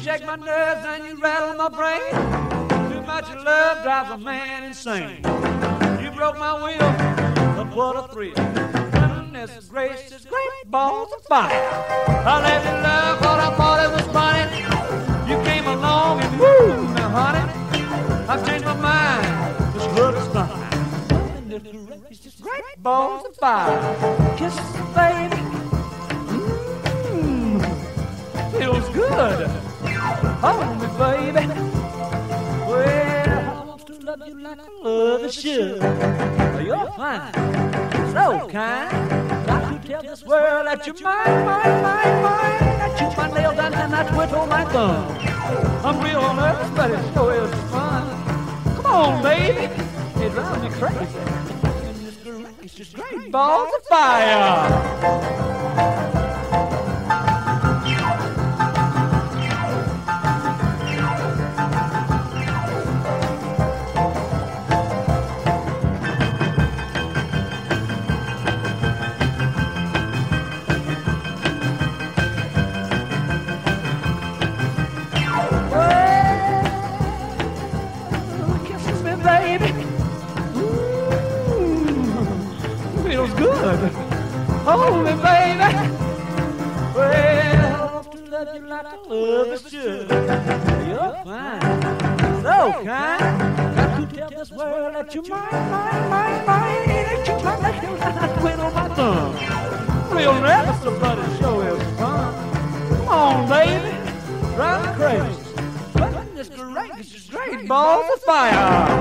shake my nerves and you rattle my brain. Too much love drives a man insane. You broke my will, but what a thrill. Goodness gracious, great balls of fire. I let you love what I thought it was funny. You came along and woo, now honey, I've changed my mind. This love is fine. Goodness gracious, great balls of fire. Kisses, baby. Feels good. Hold me, baby. Well, I want to love you like I love you should. You're fine, so kind. Got to tell this world that you're mine, mine, mine, mine. That you my nails down and I twiddle my thumb. I'm real nervous, but it sure is fun. Come on, baby. It drives me crazy. It's just great balls of fire. Hold me, baby. Well, I want to love you like I love you should. You're fine, so kind. Got to tell this world that you're mine, mine, mine, mine. That you my nails and I twiddle my thumb. Real nervous about it sure is fun. Come on, baby, drive me crazy. Goodness gracious, great balls of fire.